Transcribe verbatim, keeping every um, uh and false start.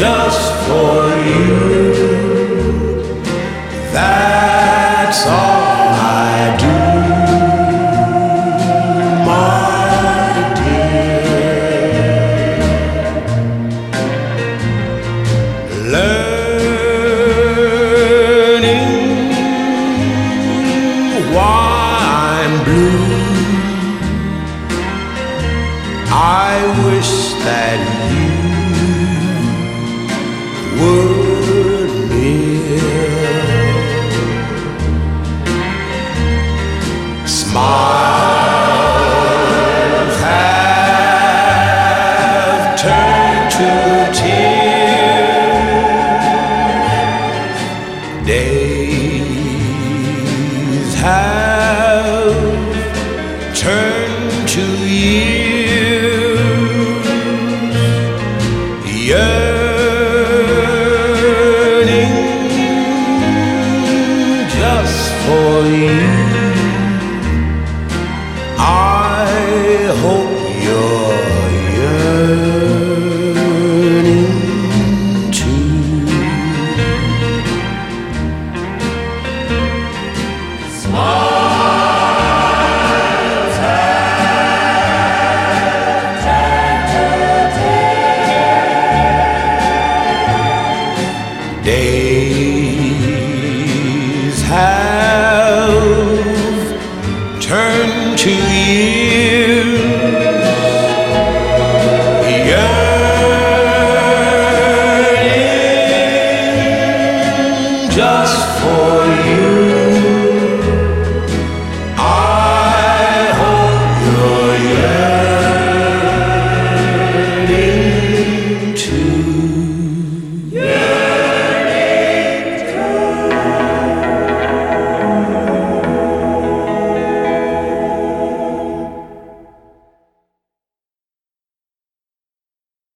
just for you. That's all I do, my dear. Learning why I'm blue, I wish that you were near. Smiles have turned to tears, days have turned to years. Yeah.